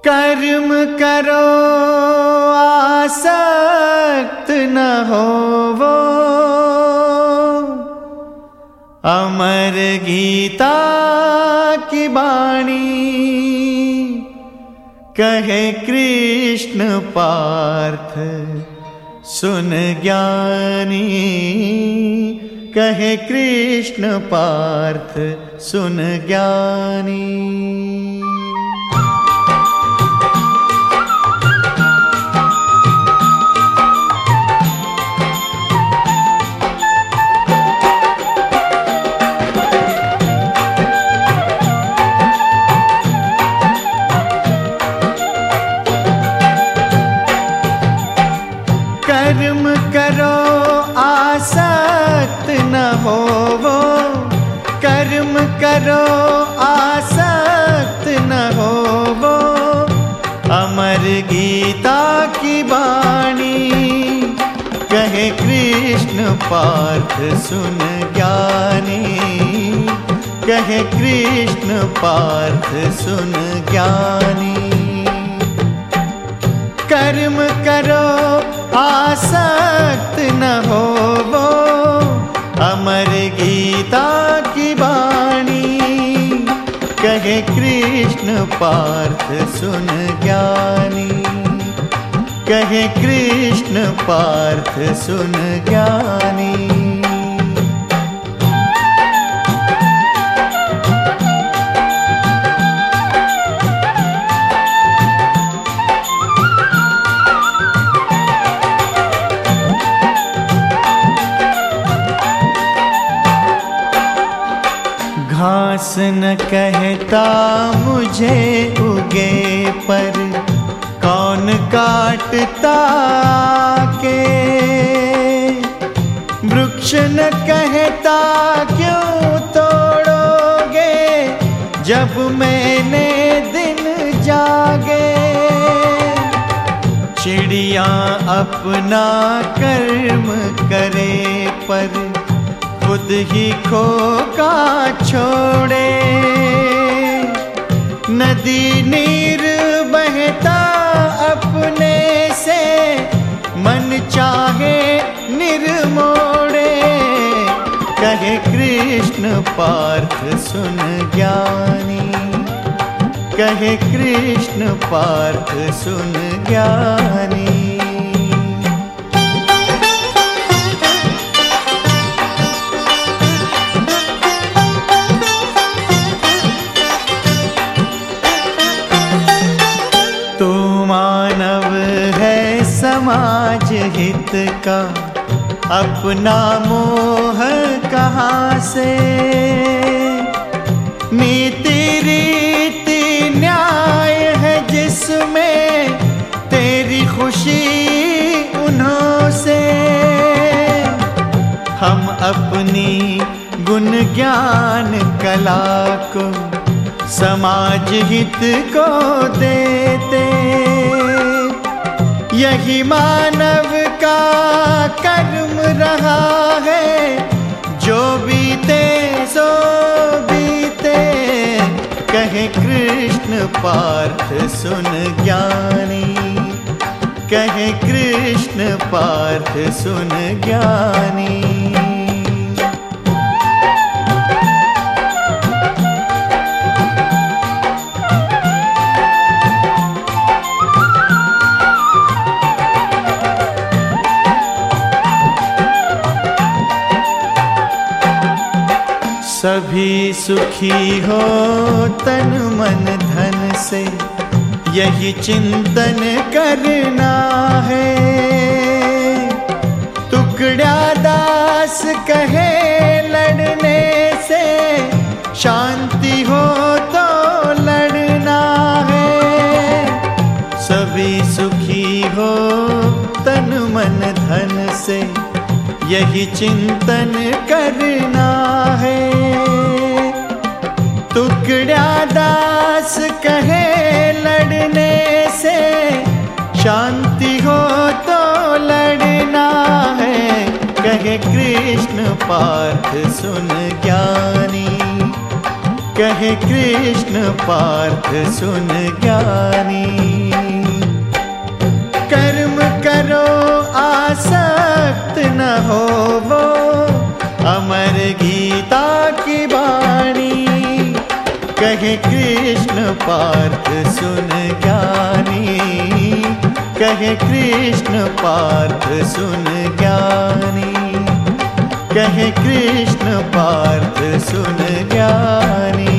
कर्म करो आसक्त न होवो, अमर गीता की वाणी कहे कृष्ण पार्थ सुन ज्ञानी। कहे कृष्ण पार्थ सुन ज्ञानी। कर्म करो आसक्त न होवो, कर्म करो आसक्त न होवो, अमर गीता की वाणी कहे कृष्ण पार्थ सुन ज्ञानी। कहे कृष्ण पार्थ सुन ज्ञानी। कर्म करो आसक्त न होवो, अमर गीता की वाणी कहे कृष्ण पार्थ सुन ज्ञानी। कहे कृष्ण पार्थ सुन ज्ञानी। घास न कहता मुझे उगे पर, कौन काटता के। वृक्ष न कहता क्यों तोड़ोगे, जब मैंने दिन जागे। चिड़िया अपना कर्म करे पर, खुद ही खोका छोड़े। नदी नीर बहता अपने से, मन चाहे निर्मोड़े। कहे कृष्ण पार्थ सुन ज्ञानी। कहे कृष्ण पार्थ सुन ज्ञानी। मानव है समाज हित का, अपना मोह कहाँ से। नीति रीति न्याय है जिसमें, तेरी खुशी उन्हों से। हम अपनी गुण ज्ञान कला को समाज हित को देते। यही मानव का कर्म रहा है, जो बीते सो बीते। कहे कृष्ण पार्थ सुन ज्ञानी। कहे कृष्ण पार्थ सुन ज्ञानी। सभी सुखी हो तन मन धन से, यही चिंतन करना है। टुकड़ा दास कहे लड़ने से, शांति हो तो लड़ना है। सभी सुखी हो तन मन धन से, यही चिंतन करना है। टुकड़ा दास कहे लड़ने से, शांति हो तो लड़ना है। कहे कृष्ण पार्थ सुन ज्ञानी। कहे कृष्ण पार्थ सुन ज्ञानी। कर्म करो आसक्त न होवो, अमर गीता की वाणी। कहे कृष्ण पार्थ सुन ज्ञानी, कहे कृष्ण पार्थ सुन ज्ञानी, कहे कृष्ण पार्थ सुन ज्ञानी।